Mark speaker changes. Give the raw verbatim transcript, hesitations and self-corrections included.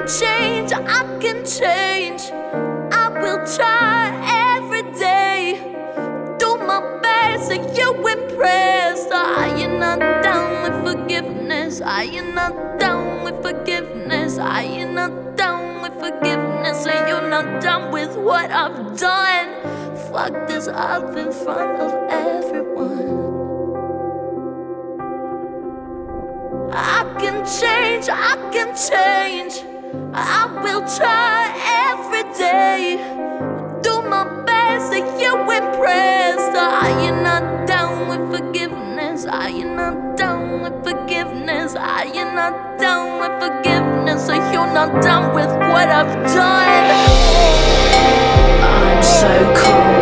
Speaker 1: change, I can change. I will try every day. Do my best to you impressed. Are you not down with forgiveness? Are you not down with forgiveness? Are you not down with forgiveness? Are you not done with what I've done? Fuck this up in front of everyone. I can change, I can change. I will try every day. Do my best to you impressed. Are you not down with forgiveness? Are you not down with forgiveness? Are you not down with forgiveness? Are you not done with what I've done?
Speaker 2: I'm so cold.